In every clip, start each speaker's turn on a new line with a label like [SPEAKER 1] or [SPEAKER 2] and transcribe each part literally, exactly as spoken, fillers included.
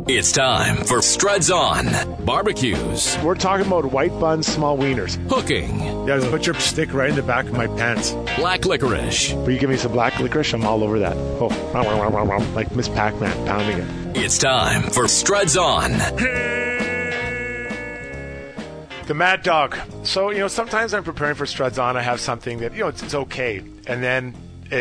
[SPEAKER 1] It's time for Struds On Barbecues.
[SPEAKER 2] We're talking about white buns, small wieners.
[SPEAKER 1] Hooking.
[SPEAKER 2] Yeah, there's a butcher stick right in the back of my pants.
[SPEAKER 1] Black licorice.
[SPEAKER 2] Will you give me some black licorice? I'm all over that. Oh, like Miss Pac-Man pounding it.
[SPEAKER 1] It's time for Struds On.
[SPEAKER 2] The Mad Dog. So, you know, sometimes I'm preparing for Struds On. I have something that, you know, it's, it's okay. And then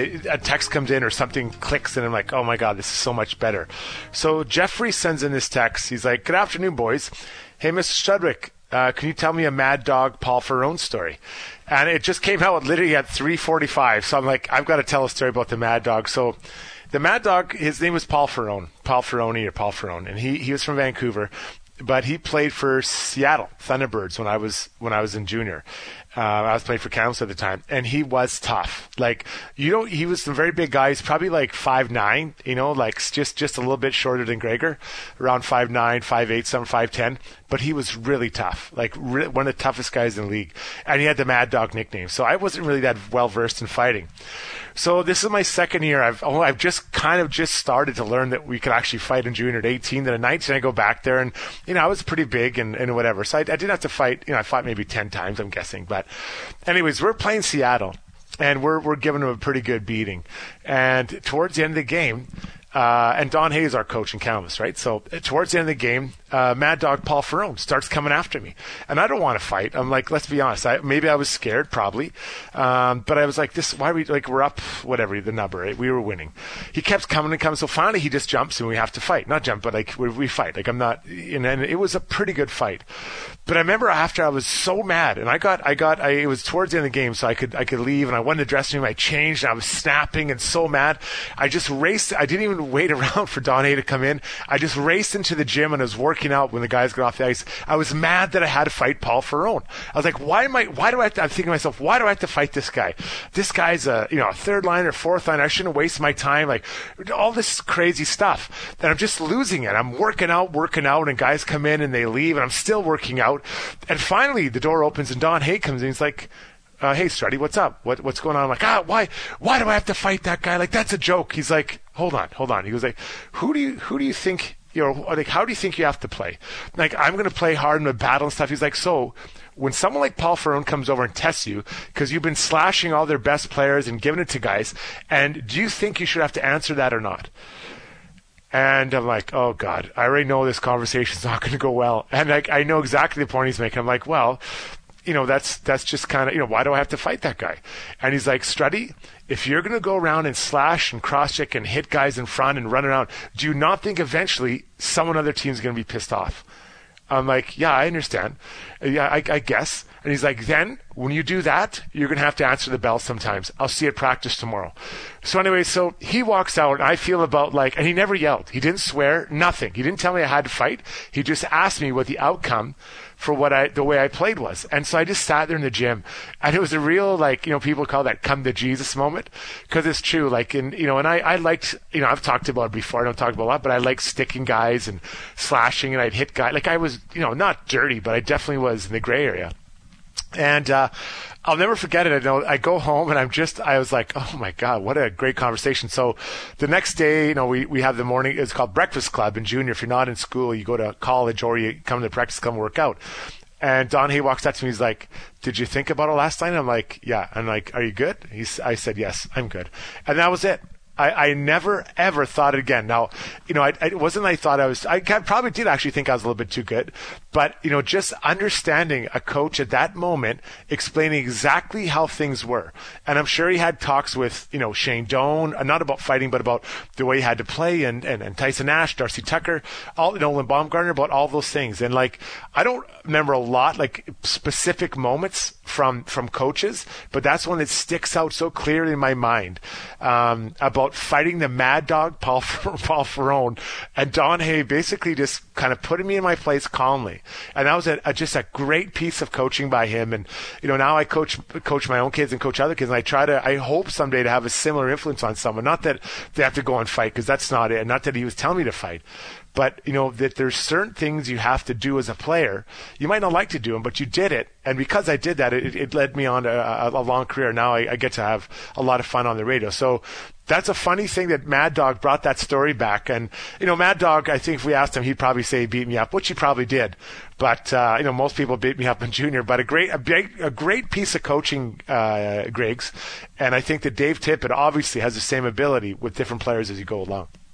[SPEAKER 2] a text comes in or something clicks and I'm like, oh my God, this is so much better. So Jeffrey sends in this text. He's like, good afternoon, boys. Hey, Mister Strudwick, uh, can you tell me a Mad Dog Paul Ferrone story? And it just came out literally at three forty-five. So I'm like, I've got to tell a story about the Mad Dog. So the Mad Dog, his name was Paul Ferrone, Paul Ferrone or Paul Ferrone. And he, he was from Vancouver, but he played for Seattle Thunderbirds when I was, when I was in junior. Uh, I was playing for Kamloops at the time, and he was tough. Like, you know, he was a very big guy. He's probably like five nine, you know, like just, just a little bit shorter than Gregor, around five nine, five eight, some five ten. But he was really tough, like re- one of the toughest guys in the league. And he had the Mad Dog nickname. So I wasn't really that well versed in fighting. So this is my second year. I've oh, I've just kind of just started to learn that we could actually fight in junior at eighteen. Then at nineteen, I go back there, and you know I was pretty big and, and whatever. So I, I didn't have to fight. You know, I fought maybe ten times, I'm guessing. But anyways, we're playing Seattle, and we're we're giving them a pretty good beating. And towards the end of the game, uh, and Don Hayes, our coach in Kamloops, right? So towards the end of the game, uh, Mad Dog Paul Ferrone starts coming after me, and I don't want to fight. I'm like, let's be honest. I, maybe I was scared, probably, um, but I was like, this. Why are we like we're up? Whatever the number, right? We were winning. He kept coming and coming. So finally, he just jumps, and we have to fight. Not jump, but like we, we fight. Like I'm not. And, and it was a pretty good fight. But I remember after I was so mad, and I got, I got, I, it was towards the end of the game, so I could, I could leave, and I went in the dressing room. I changed, and I was snapping and so mad. I just raced. I didn't even wait around for Don Hay to come in. I just raced into the gym, and I was working out when the guys got off the ice. I was mad that I had to fight Paul Ferrone. I was like, why am I? Why do I? Have to, I'm thinking to myself, why do I have to fight this guy? This guy's a, you know, a third liner, fourth liner. I shouldn't waste my time. Like all this crazy stuff, and I'm just losing it. I'm working out, working out, and guys come in and they leave, and I'm still working out. And finally, the door opens and Don Hay comes in. He's like, uh, "Hey, Struddy, what's up? What what's going on?" I'm like, "Ah, why why do I have to fight that guy? Like that's a joke." He's like, "Hold on, hold on." He goes like, "Who do you who do you think you know? Like, how do you think you have to play? Like, I'm going to play hard in the battle and stuff." He's like, "So." When someone like Paul Ferrone comes over and tests you because you've been slashing all their best players and giving it to guys, and do you think you should have to answer that or not? And I'm like, oh, God, I already know this conversation's not going to go well. And like, I know exactly the point he's making. I'm like, well, you know, that's that's just kind of, you know, why do I have to fight that guy? And he's like, Struddy, if you're going to go around and slash and cross-check and hit guys in front and run around, do you not think eventually someone on their team is going to be pissed off? I'm like, yeah, I understand. Yeah, I, I guess. And he's like, then when you do that, you're going to have to answer the bell sometimes. I'll see you at practice tomorrow. So anyway, so he walks out, and I feel about like, and he never yelled. He didn't swear, nothing. He didn't tell me I had to fight. He just asked me what the outcome for what I, the way I played was. And so I just sat there in the gym, and it was a real, like, you know, people call that come to Jesus moment, because it's true. Like, in, you know, and I, I liked, you know, I've talked about it before. I don't talk about it a lot, but I liked sticking guys and slashing, and I'd hit guys. Like, I was, you know, not dirty, but I definitely was in the gray area. And uh, I'll never forget it. I know I go home and I'm just, I was like, oh my God, what a great conversation. So the next day, you know, we, we have the morning, it's called Breakfast Club in junior. If you're not in school, you go to college or you come to the Breakfast Club and work out. And Don Hay walks up to me. He's like, did you think about it last night? I'm like, yeah. I'm like, are you good? He's, I said, yes, I'm good. And that was it. I, I never, ever thought it again. Now, you know, I, I, it wasn't I thought I was, I probably did actually think I was a little bit too good. But, you know, just understanding a coach at that moment, explaining exactly how things were. And I'm sure he had talks with, you know, Shane Doan, not about fighting, but about the way he had to play, and, and, and Tyson Nash, Darcy Tucker, all, you know, Nolan Baumgartner, about all those things. And, like, I don't remember a lot, like, specific moments from, from coaches, but that's one that sticks out so clearly in my mind, um, about fighting the Mad Dog, Paul, Paul Ferrone, and Don Hay basically just kind of putting me in my place calmly. And that was a, a, just a great piece of coaching by him. And, you know, now I coach coach my own kids and coach other kids, and I try to, I hope someday to have a similar influence on someone. Not that they have to go and fight, because that's not it. Not that he was telling me to fight. But, you know, that there's certain things you have to do as a player. You might not like to do them, but you did it, And because I did that, it, it led me on a, a long career. Now I, I get to have a lot of fun on the radio. So that's a funny thing that Mad Dog brought that story back. And, you know, Mad Dog, I think if we asked him, he'd probably say he beat me up, which he probably did. But, uh, you know, most people beat me up in junior. But a great a, big, a great piece of coaching, uh, Griggs. And I think that Dave Tippett obviously has the same ability with different players as you go along.